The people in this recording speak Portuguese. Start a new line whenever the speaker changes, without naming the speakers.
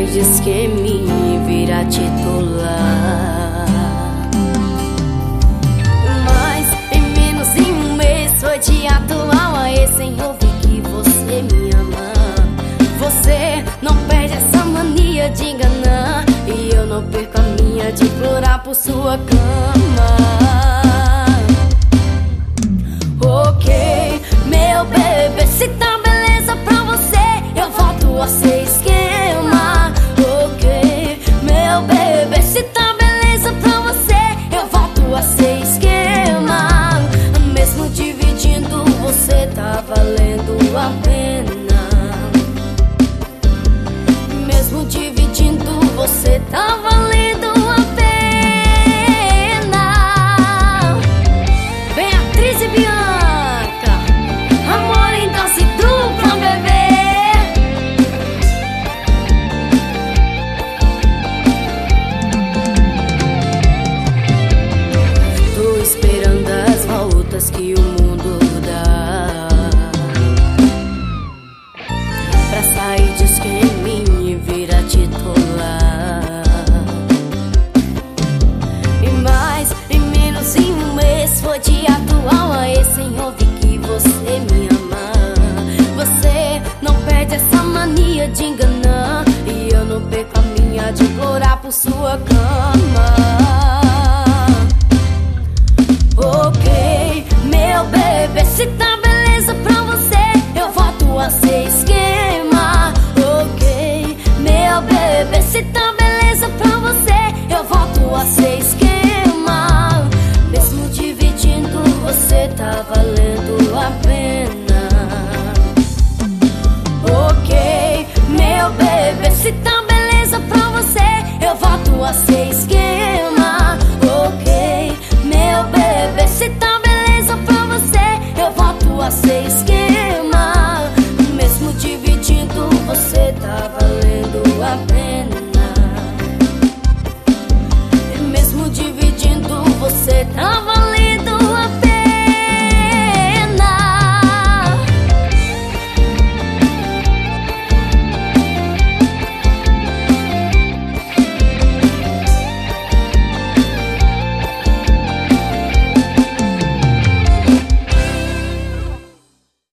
sai de esqueminha e vira titular. Mas em menos de um mês foi de atual a esse, sem ouvir que você me ama. Você não perde essa mania de enganar, e eu não perco a minha de implorar por sua cama. Ok, meu bebê, se tá beleza pra você, eu volto a ser esquema. Ok, meu bebê, se tá beleza pra você, eu volto a ser esquema. Mesmo dividindo, você tá valendo a pena. Mesmo dividindo, você tá valendo a pena. Beatriz e Bianca, amor em dose dupla, bebê. Tô esperando as voltas que o mundo dá pra sair de esqueminha e virar titular. E mais, em menos de um mês foi de atual a esse, sem ouvir que você me ama. Você não perde essa mania de enganar, e eu não perco a minha de implorar por sua cama. Ok, meu bebê, se tá beleza pra você, eu volto a ser esquema. Ok, meu bebê, se tá beleza pra você, eu volto a ser esquema.